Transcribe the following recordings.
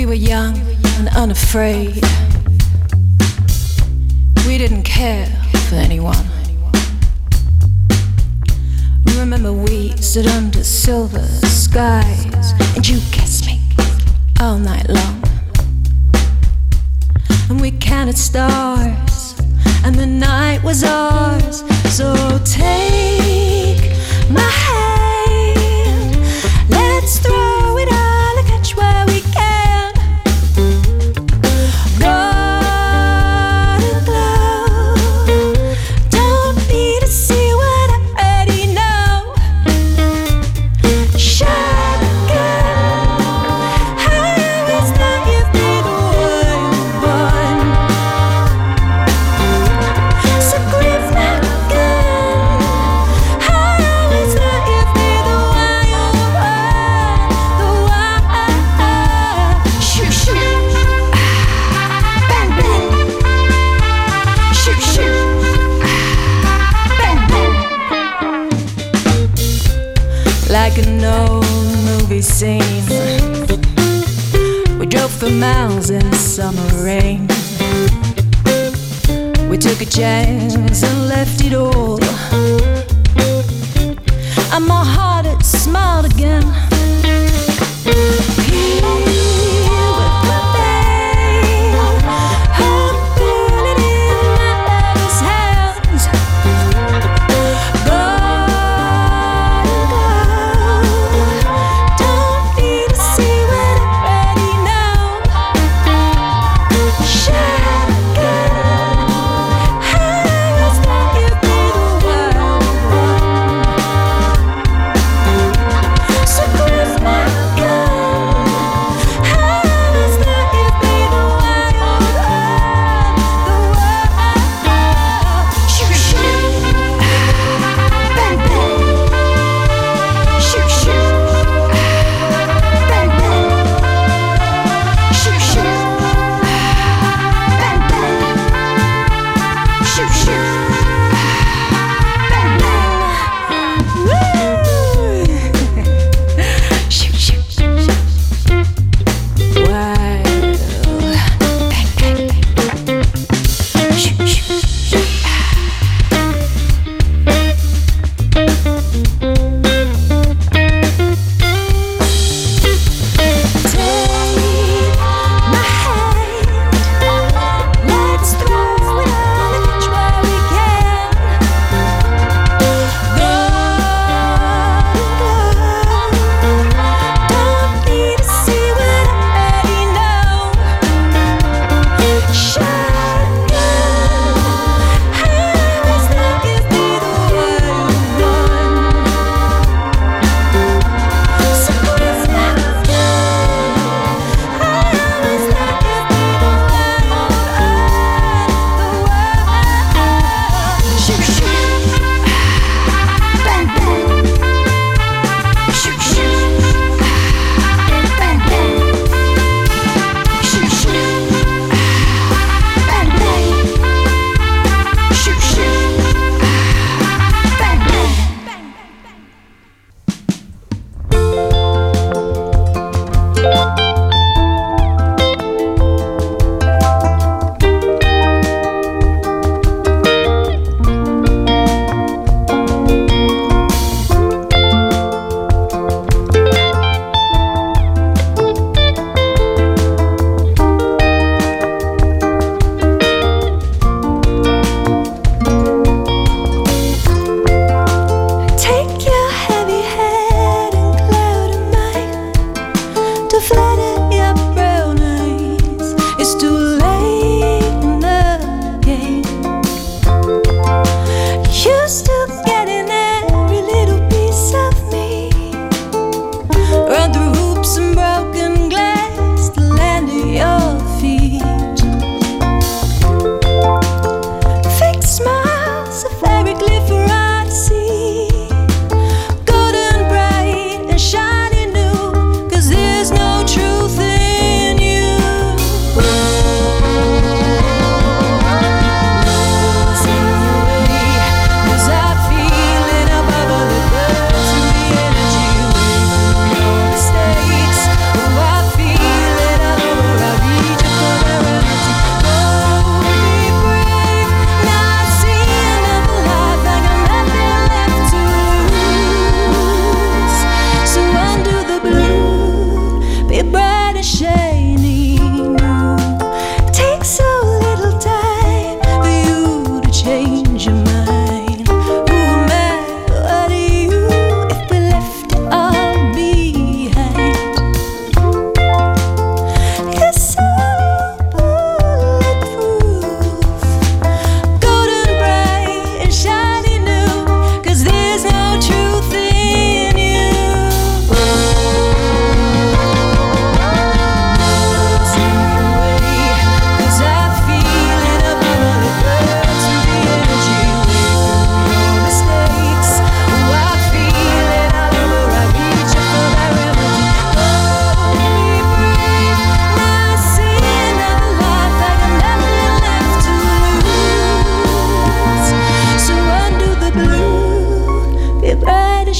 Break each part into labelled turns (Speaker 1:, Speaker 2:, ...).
Speaker 1: were young and unafraid. We didn't care for anyone. Remember we stood under silver skies, and you kissed me all night long. And we counted stars, and the night was ours. So take my hand, let's throw it all and catch where we can. Run and glow, don't need to see what I already know. Shine again, I always thought you'd be the one. So grip my gun, I always thought you'd be the one. Shoot, shoot, bang, bang. Shoot, shoot, bang, bang. Like an old movie scene, we drove for miles in summer rain. We took a chance and left it all, and my heart it smiled again. Here with my babe, I'm burning in my lover's hands. Go and go, don't need to see what I already know. Shine again, I always thought you'd be the one. So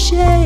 Speaker 1: shade.